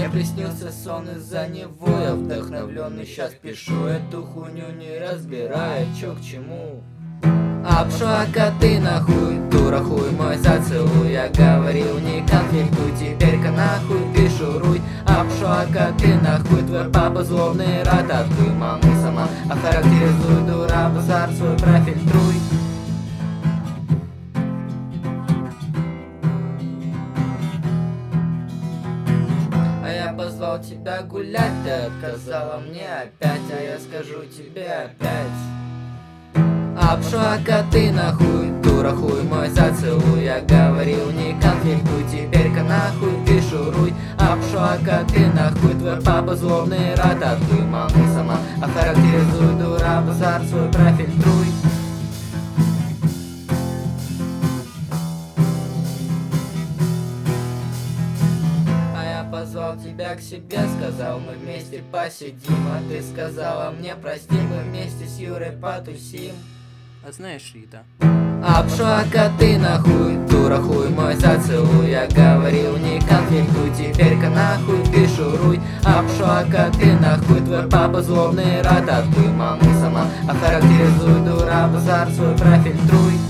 Мне приснился сон, из-за него я вдохновленный. Сейчас пишу эту хуйню, не разбирая, чё к чему. Обшака ты нахуй, дура хуй мой зацелуй. Я говорил не конфликтуй, теперь-ка нахуй ты шуруй. Обшака ты нахуй, твой папа злобный рататуй. Маму сама охарактеризуй, дура базар свой профильтруй. А я позвал тебя гулять, ты отказала мне опять. А я скажу тебе опять. Обшака ты нахуй, дура хуй мой зацелуй. Я говорил не конфликтуй, теперь-ка нахуй ты шуруй. Обшака ты нахуй, твой папа злобный рататуй. Маму сама охарактеризуй, дура базар свой профильтруй. Позвал тебя к себе, сказал мы вместе посидим. А ты сказала мне прости, мы вместе с Юрой потусим. А знаешь, Рита, Обшака ты нахуй, дура хуй мой зацелуй. Я говорил не конфликтуй, теперь-ка нахуй ты шуруй. Обшака ты нахуй, твой папа злобный рататуй. Маму сама охарактеризуй, дура базар свой профильтруй.